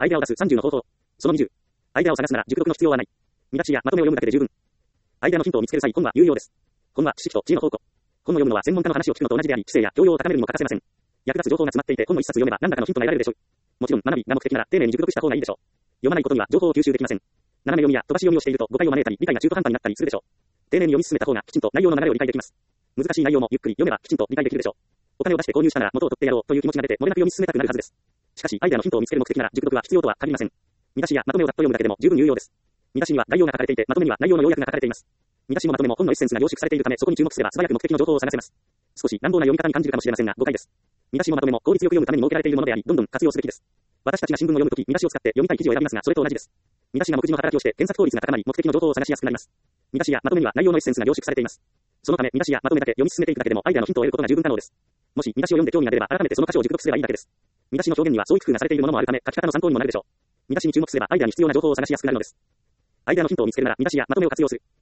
アイデアを出す30の方法。その20。アイデアを探すなら熟読の必要はない。見出しやまとめを読むだけで十分。アイデアのヒントを見つける際、本は有用です。本は知識と知恵の宝庫。本を読むのは専門家の話を聞くのと同じであり、知性や教養を高めるにも欠かせません。役立つ情報が詰まっていて、本の一冊読めば何らかのヒントが得られるでしょう。もちろん、学びが目的なら丁寧に熟読した方がいいでしょう。読まないことには情報を吸収できません。斜め読みや飛ばし読みをしていると誤解を招いたり、理解が中途半端になったりするでしょう。丁寧に読み進めた方がきちんと内容の流れを理解できます。難しい内容もゆっくり読めばきちんと理解できるでしょう。お金を出して購入したなら元を取ってやろうという気持ちが出て、漏れなく読み進めたくなるはずです。しかし、アイデアのヒントを見つける目的なら熟読は必要とは限りません。見出しやまとめをざっと読むだけでも十分有用です。見出しには概要が書かれていて、まとめには内容の要約が書かれています。見出しもまとめも本のエッセンスが凝縮されているため、そこに注目すれば素早く目的の情報を探せます。少し乱暴な読み方に感じるかもしれませんが、誤解です。見出しもまとめも効率よく読むために設けられているものであり、どんどん活用すべきです。私たちが新聞を読むとき、見出しを使って読みたい記事を選びますが、それと同じです。見出しが目次の働きをして検索効率が高まり、目的の情報を探しやすくなります。見出しやまとめには内容のエッセンスが凝縮されています。そのため、見出しやまとめだけ読み進めていくだけでもアイデアのヒントを得ることが十分可能です。もし見出しを読んで興味が出れば、改めてその箇所を熟読すればいいだけです。見出しの表現には創意工夫がされているものもあるため、書き方の参考にもなるでしょう。見出しに注目すればアイデアに必要な情報を探しやすくなるのです。アイデアのヒントを見つけるなら見出しやまとめを活用する。